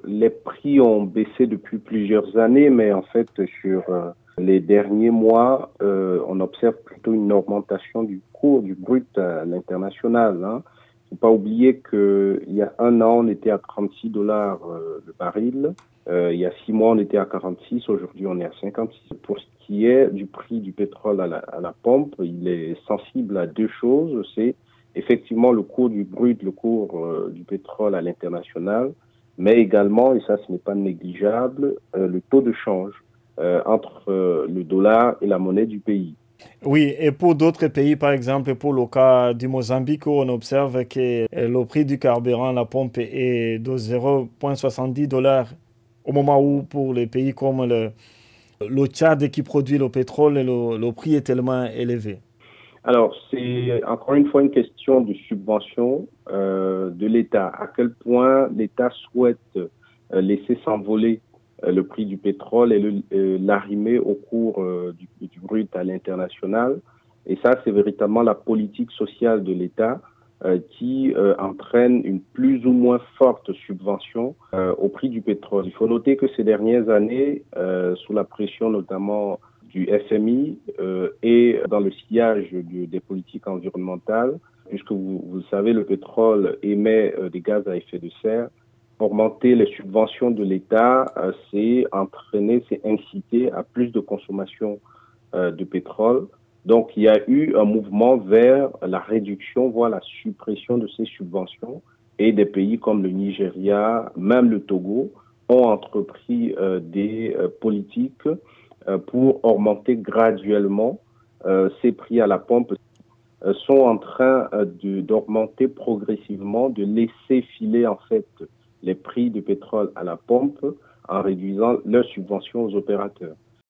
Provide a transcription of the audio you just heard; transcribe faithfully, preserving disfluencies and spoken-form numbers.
les prix ont baissé depuis plusieurs années, mais en fait, sur euh, les derniers mois, euh, on observe plutôt une augmentation du cours du brut à l'international. Hein. Il ne faut pas oublier qu'il y a un an, on était à trente-six dollars euh, le baril. Euh, il y a six mois, on était à quarante-six. Aujourd'hui, on est à cinquante-six. Pour ce qui est du prix du pétrole à la, à la pompe, il est sensible à deux choses. C'est effectivement le cours du brut, le cours euh, du pétrole à l'international, mais également, et ça ce n'est pas négligeable, euh, le taux de change euh, entre euh, le dollar et la monnaie du pays. Oui, et pour d'autres pays, par exemple, pour le cas du Mozambique, où on observe que euh, le prix du carburant à la pompe est de zéro virgule soixante-dix dollars, au moment où pour les pays comme le, le Tchad qui produit le pétrole, le, le prix est tellement élevé. Alors, c'est encore une fois une question de subvention euh, de l'État. À quel point l'État souhaite euh, laisser s'envoler euh, le prix du pétrole et le, euh, l'arrimer au cours euh, du, du brut à l'international. Et ça, c'est véritablement la politique sociale de l'État euh, qui euh, entraîne une plus ou moins forte subvention euh, au prix du pétrole. Il faut noter que ces dernières années, euh, sous la pression notamment du F M I euh, et dans le sillage de, des politiques environnementales, puisque vous, vous le savez, le pétrole émet euh, des gaz à effet de serre. Augmenter les subventions de l'État, euh, c'est entraîner, c'est inciter à plus de consommation euh, de pétrole. Donc, il y a eu un mouvement vers la réduction, voire la suppression de ces subventions. Et des pays comme le Nigeria, même le Togo, ont entrepris euh, des euh, politiques euh, pour augmenter graduellement euh, ces prix à la pompe, euh, sont en train euh, de, d'augmenter progressivement, de laisser filer en fait les prix du pétrole à la pompe en réduisant leurs subventions aux opérateurs.